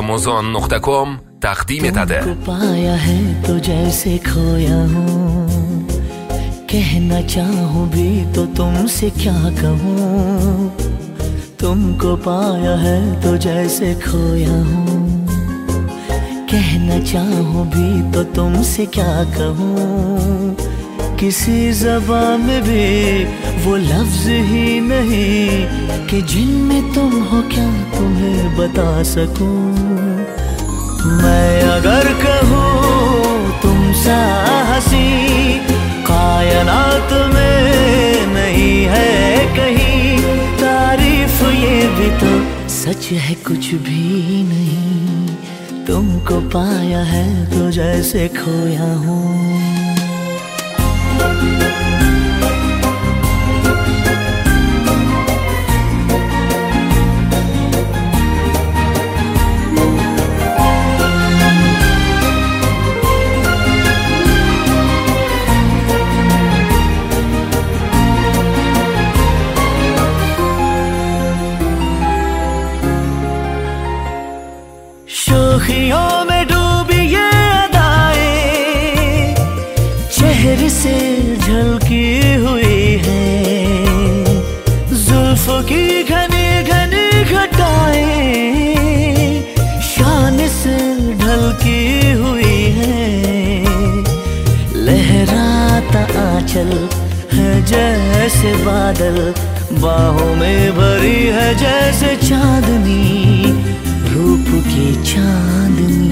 Amazon.com तक़दीम एतade। तुमको पाया है तो जैसे खोया हूँ, कहना चाहूँ भी तो तुमसे क्या कहूँ। तुमको पाया है तो जैसे खोया हूँ, कहना चाहूँ भी तो तुमसे क्या कहूँ। किसी ज़बान में भी वो लफ्ज़ ही नहीं कि जिनमें तुम हो क्या तुम्हें बता सकूं। मैं अगर कहूँ तुम सा हंसी कायनात में नहीं है कहीं, तारीफ ये भी तो सच है कुछ भी नहीं। तुमको पाया है तो जैसे खोया हूँ। शोखियों में डूबी ये अदाएं चेहरे से झलकी हुई है, जुल्फों की घनी घनी घटाएं शान से ढलकी हुई है। लहराता आंचल है जैसे बादल, बाहों में भरी है जैसे चांदनी, रूप की चांदनी।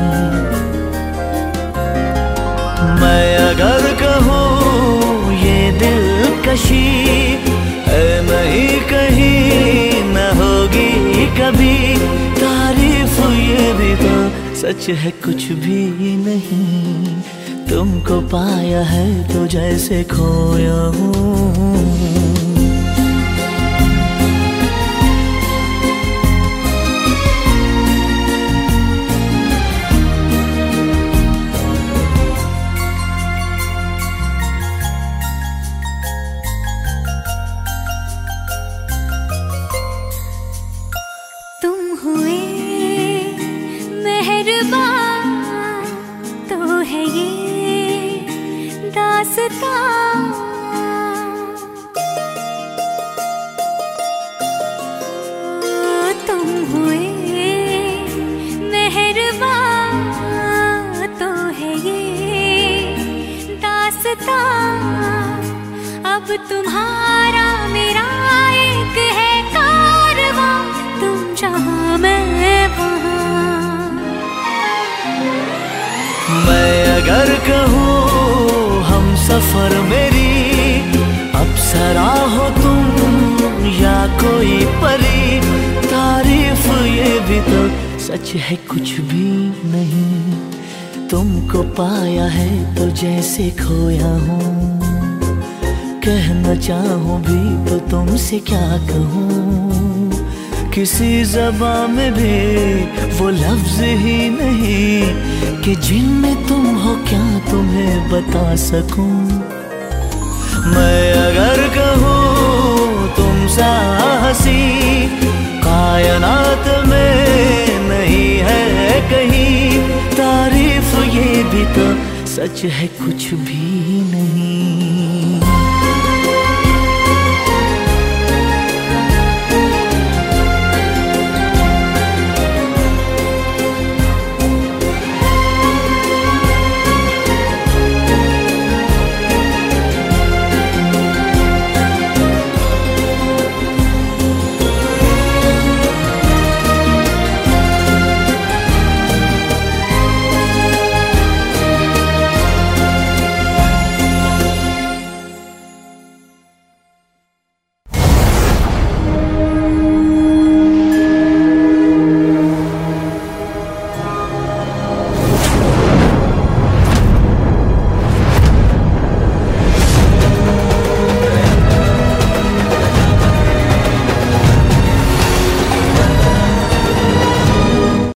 मैं अगर कहूँ ये दिलकशी है नहीं कहीं न होगी कभी, तारीफ ये भी तो सच है कुछ भी नहीं। तुमको पाया है तो जैसे खोया हूँ। हुए मेहरबान तो है ये दास्तां, तुम हुए मेहरबान तो है ये दास्तां। अब तुम्हारा मेरा एक है कारवां, तुम जहाँ मैं वहाँ। मैं अगर कहूँ हम सफर मेरी अप्सरा हो तुम या कोई परी, तारीफ ये भी तो सच है कुछ भी नहीं। तुमको पाया है तो जैसे खोया हूँ, कहना चाहूँ भी तो तुमसे क्या कहूँ। किसी ज़बान में भी वो लफ्ज़ ही नहीं कि जिनमें तुम हो क्या तुम्हें बता सकूं। मैं अगर कहूँ तुम सा हंसी कायनात में नहीं है कहीं, तारीफ ये भी तो सच है कुछ भी नहीं।